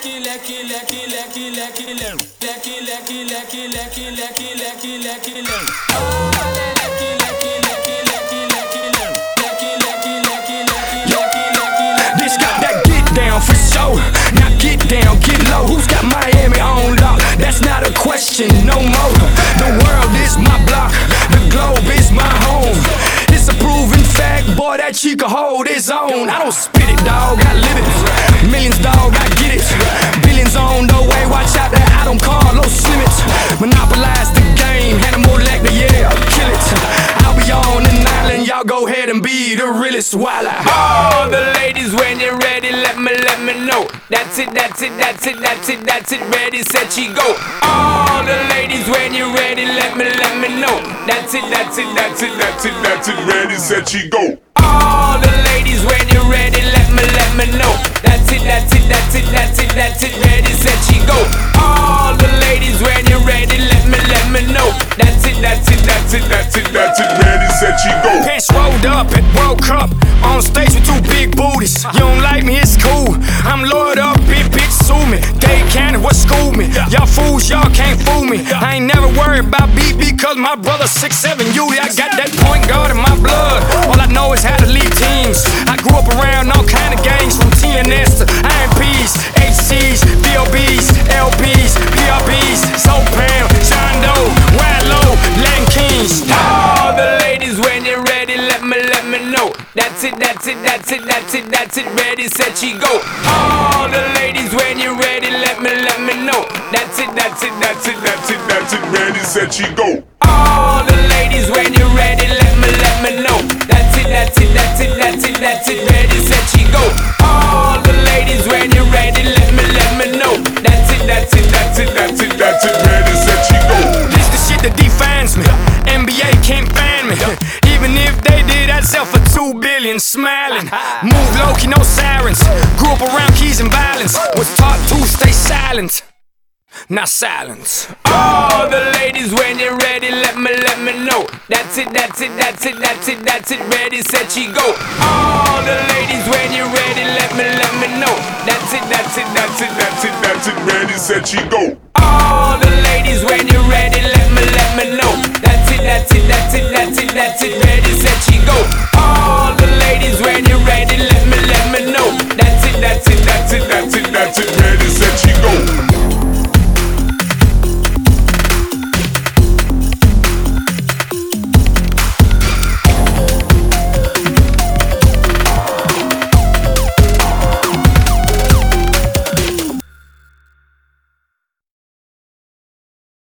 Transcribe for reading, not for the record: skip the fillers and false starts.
got that get down for sure. Now get down, get low. Who's got Miami on lock? That's not a question no more. The world is my block, the globe is my home. It's a proven fact, boy, that she can hold his own. I don't spit it, dawg, I live it. Millions, dawg, I get it. Billions on the way, watch out that I don't call those limits. Monopolize the game, Hannibal Lecter, yeah, I'll kill it. I'll be on an island, y'all go ahead and be the realest while I. All the ladies, when you're ready, let me know. That's it, ready, set, she go. All the ladies, when you're ready, let me know. That's it, ready, set, she go. All the ladies, when you're ready, let me know. That's it, ready, set, she go. All the ladies, when you're ready, let me know. That's it, ready, set, she go. Pants rolled up at World Cup, on stage with two big booties. You don't like me, it's cool. I'm loaded up, bitch, sue me. Dade County, what school me? Y'all fools, y'all can't fool me. I ain't never worried about beat because my brother's 6'7", Udi. I got that point guard in my blood. All I know is how to lead teams. I grew up around all kind of gangs, from TNS to IMPs, HCs, VOBs, LBs, PRBs, Soprano, John Doe, Wallow, Latin Kings. All the ladies, when you're ready, let me know. That's it, ready, set, she go. All the ladies, when you're ready, let me know. That's it, ready, set, she go. All the ladies, when you're ready, let me know. That's it, ready, set, she go. All the ladies, when you're ready, let me know. That's it, ready, set, she go. This the shit that defines me. NBA can't ban me. Even if they did, I'd sell for $2 billion, smiling. Move low, key, no sirens. Grew up around keys and violence. Was taught to stay silent, not silence. All the ladies, when you're ready, let me know. That's it, ready, set, she go. All the ladies, when you're ready, let me know. That's it, ready, set, she go. All the ladies, when you're